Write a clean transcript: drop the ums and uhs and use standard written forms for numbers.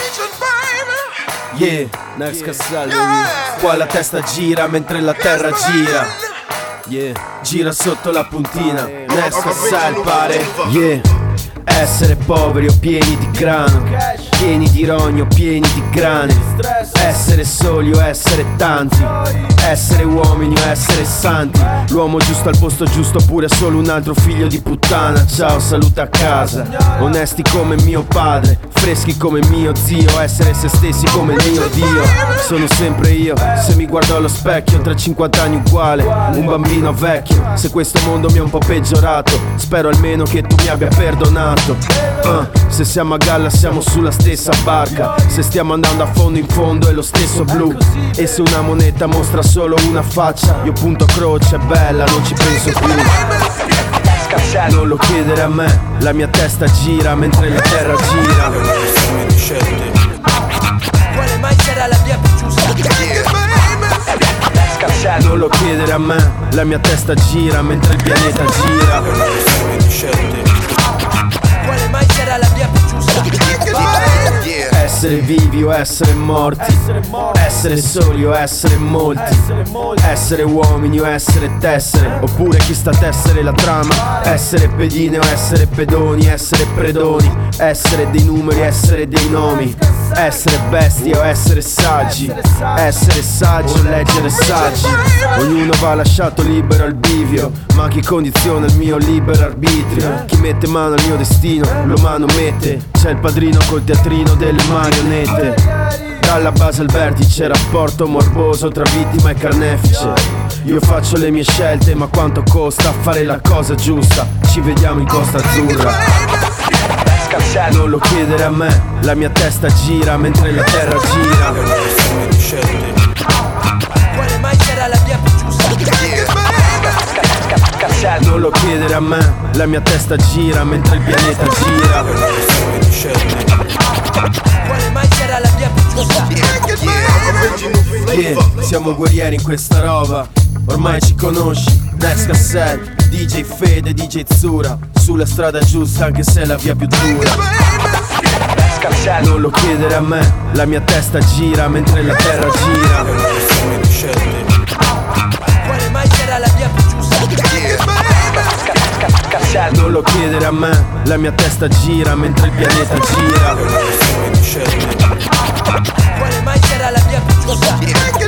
Yeah, Next Cassallo, qua la testa gira mentre la terra gira. Yeah, gira sotto la puntina, Next Cassallo pare. Yeah, essere poveri o pieni di grano, pieni di rogno, pieni di grane. Essere soli o essere tanti, essere uomini o essere santi. L'uomo giusto al posto giusto oppure solo un altro figlio di puttana. Ciao, salute a casa, onesti come mio padre, freschi come mio zio, essere se stessi come il mio Dio. Sono sempre io, se mi guardo allo specchio, tra 50 anni uguale, un bambino vecchio. Se questo mondo mi è un po' peggiorato, spero almeno che tu mi abbia perdonato. Se siamo a galla siamo sulla stessa barca, se stiamo andando a fondo in fondo è lo stesso blu. E se una moneta mostra solo una faccia, io punto croce, è bella, non ci penso più. Non lo chiedere a me, la mia testa gira mentre la terra gira. Quale mai sarà la via più giusta? Non lo chiedere a me, la mia testa gira mentre il pianeta gira. Quale mai sarà la via più giusta? Essere vivi o essere morti, essere soli o essere molti, essere uomini o essere tessere, oppure chi sta a tessere la trama. Essere pedine o essere pedoni, essere predoni, essere dei numeri, essere dei nomi. Essere bestie o essere saggi, essere saggi o leggere saggi. Ognuno va lasciato libero al bivio, ma chi condiziona il mio libero arbitrio? Chi mette mano al mio destino lo manomette. C'è il padrino col teatrino delle marionette. Dalla base al vertice, rapporto morboso tra vittima e carnefice. Io faccio le mie scelte, ma quanto costa fare la cosa giusta? Ci vediamo in Costa Azzurra. Non lo chiedere a me, la mia testa gira mentre la terra gira. Quale mai sarà la via più giusta? Non lo chiedere a me, la mia testa gira mentre il pianeta gira. Quale mai sarà la via più giusta? Yeah, siamo guerrieri in questa roba, ormai ci conosci. Next Cassette, DJ Fede, DJ Zura, sulla strada giusta anche se è la via più dura. Non lo chiedere a me, la mia testa gira mentre la terra gira. Quale mai sarà la via più giusta? Non lo chiedere a me, la mia testa gira mentre il pianeta gira. Quale mai sarà la via più giusta?